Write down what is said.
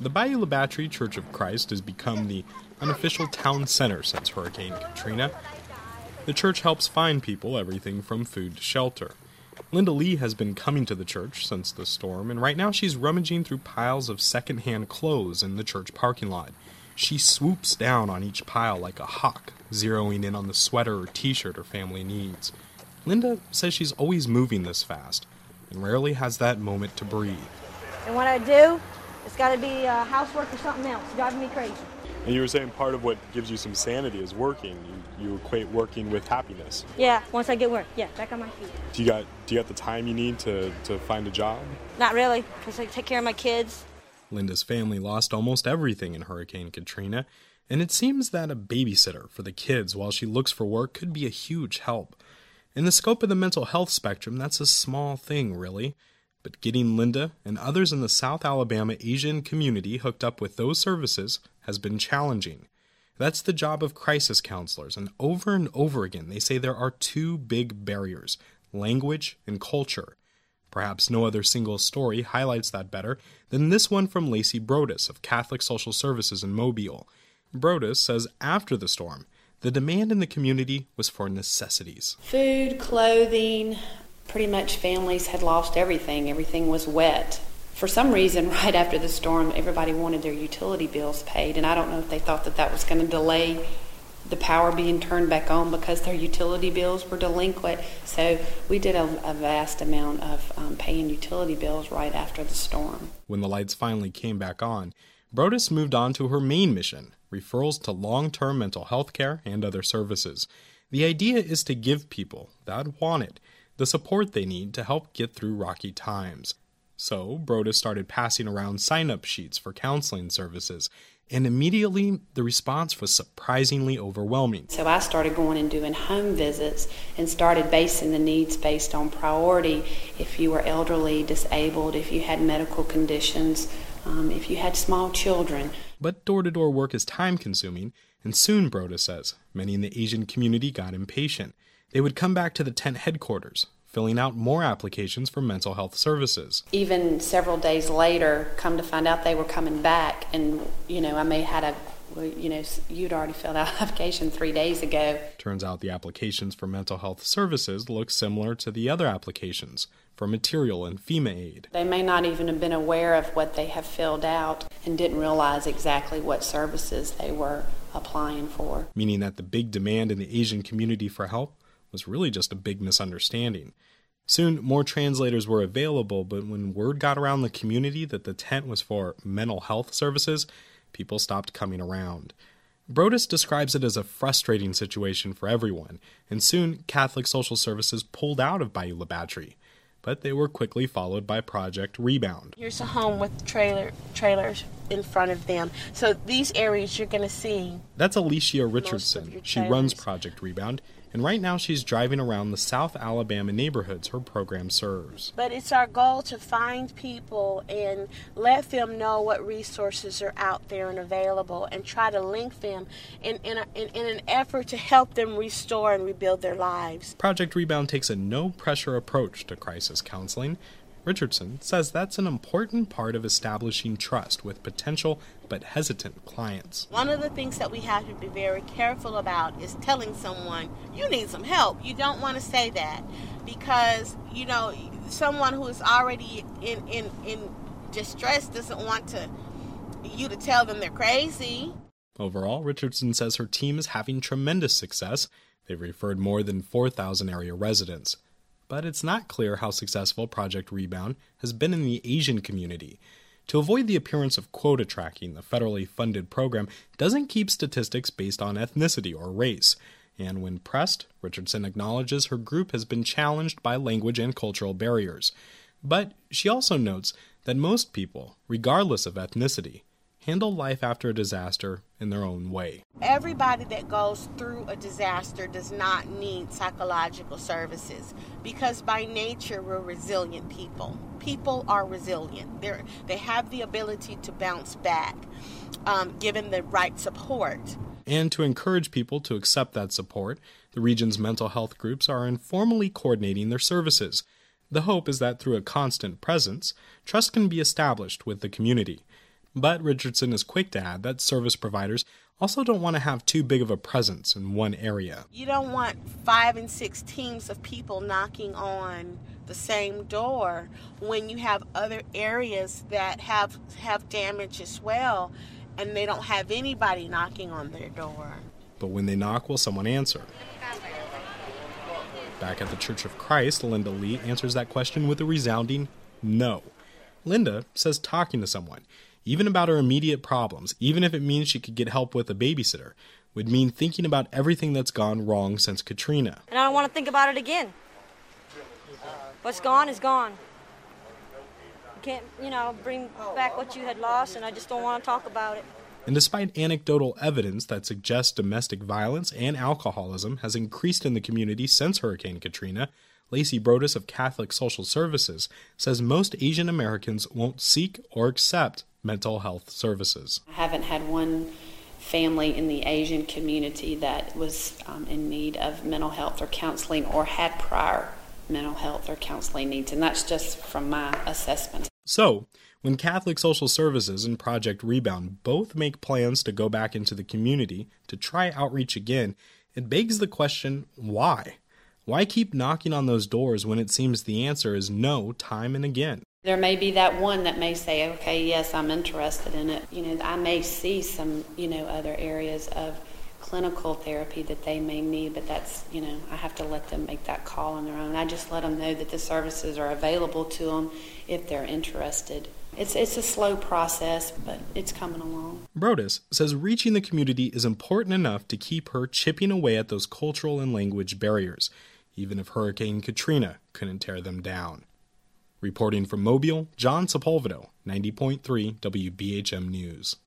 The Bayou La Batre Church of Christ has become the unofficial town center since Hurricane Katrina. The church helps find people everything from food to shelter. Linda Lee has been coming to the church since the storm, and right now she's rummaging through piles of second-hand clothes in the church parking lot. She swoops down on each pile like a hawk, zeroing in on the sweater or t-shirt her family needs. Linda says she's always moving this fast, and rarely has that moment to breathe. And what I do, it's got to be housework or something else. It's driving me crazy. And you were saying part of what gives you some sanity is working. You equate working with happiness. Yeah, once I get work, yeah, back on my feet. Do you got the time you need to find a job? Not really, because I take care of my kids. Linda's family lost almost everything in Hurricane Katrina, and it seems that a babysitter for the kids while she looks for work could be a huge help. In the scope of the mental health spectrum, that's a small thing, really. But getting Linda and others in the South Alabama Asian community hooked up with those services has been challenging. That's the job of crisis counselors, and over again they say there are two big barriers: language and culture. Perhaps no other single story highlights that better than this one from Lacey Brodus of Catholic Social Services in Mobile. Brodus says after the storm, the demand in the community was for necessities. Food, clothing, pretty much families had lost everything. Everything was wet. For some reason, right after the storm, everybody wanted their utility bills paid, and I don't know if they thought that was going to delay the power being turned back on because their utility bills were delinquent. So we did a vast amount of paying utility bills right after the storm. When the lights finally came back on, Brodus moved on to her main mission: referrals to long-term mental health care and other services. The idea is to give people that want it the support they need to help get through rocky times. So Brodus started passing around sign-up sheets for counseling services, and immediately the response was surprisingly overwhelming. So I started going and doing home visits and started basing the needs based on priority. If you were elderly, disabled, if you had medical conditions, if you had small children. But door-to-door work is time-consuming, and soon, Brodus says, many in the Asian community got impatient. They would come back to the tent headquarters, filling out more applications for mental health services. Even several days later, come to find out they were coming back, and, I may had you'd already filled out an application 3 days ago. Turns out the applications for mental health services look similar to the other applications for material and FEMA aid. They may not even have been aware of what they have filled out and didn't realize exactly what services they were applying for. Meaning that the big demand in the Asian community for help was really just a big misunderstanding. Soon, more translators were available, but when word got around the community that the tent was for mental health services, people stopped coming around. Brodus describes it as a frustrating situation for everyone, and soon Catholic Social Services pulled out of Bayou La Batre. But they were quickly followed by Project Rebound. Here's a home with trailers in front of them. So these areas you're going to see. That's Alicia Richardson. She runs Project Rebound, and right now she's driving around the South Alabama neighborhoods her program serves. But it's our goal to find people and let them know what resources are out there and available, and try to link them in an effort to help them restore and rebuild their lives. Project Rebound takes a no-pressure approach to crisis counseling. Richardson says that's an important part of establishing trust with potential but hesitant clients. One of the things that we have to be very careful about is telling someone, you need some help. You don't want to say that because, someone who is already in distress doesn't want you to tell them they're crazy. Overall, Richardson says her team is having tremendous success. They've referred more than 4,000 area residents. But it's not clear how successful Project Rebound has been in the Asian community. To avoid the appearance of quota tracking, the federally funded program doesn't keep statistics based on ethnicity or race. And when pressed, Richardson acknowledges her group has been challenged by language and cultural barriers. But she also notes that most people, regardless of ethnicity, handle life after a disaster in their own way. Everybody that goes through a disaster does not need psychological services because by nature we're resilient people. People are resilient. They have the ability to bounce back given the right support. And to encourage people to accept that support, the region's mental health groups are informally coordinating their services. The hope is that through a constant presence, trust can be established with the community. But Richardson is quick to add that service providers also don't want to have too big of a presence in one area. You don't want 5 and 6 teams of people knocking on the same door when you have other areas that have damage as well, and they don't have anybody knocking on their door. But when they knock, will someone answer? Back at the Church of Christ, Linda Lee answers that question with a resounding no. Linda says talking to someone, even about her immediate problems, even if it means she could get help with a babysitter, would mean thinking about everything that's gone wrong since Katrina. And I don't want to think about it again. What's gone is gone. You can't, bring back what you had lost, and I just don't want to talk about it. And despite anecdotal evidence that suggests domestic violence and alcoholism has increased in the community since Hurricane Katrina, Lacey Brodus of Catholic Social Services says most Asian Americans won't seek or accept mental health services. I haven't had one family in the Asian community that was in need of mental health or counseling or had prior mental health or counseling needs, and that's just from my assessment. So, when Catholic Social Services and Project Rebound both make plans to go back into the community to try outreach again, it begs the question, why? Why keep knocking on those doors when it seems the answer is no time and again? There may be that one that may say, okay, yes, I'm interested in it. I may see some, other areas of clinical therapy that they may need, but that's, I have to let them make that call on their own. I just let them know that the services are available to them if they're interested. It's a slow process, but it's coming along. Brodus says reaching the community is important enough to keep her chipping away at those cultural and language barriers, even if Hurricane Katrina couldn't tear them down. Reporting from Mobile, John Sepulvedo, 90.3 WBHM News.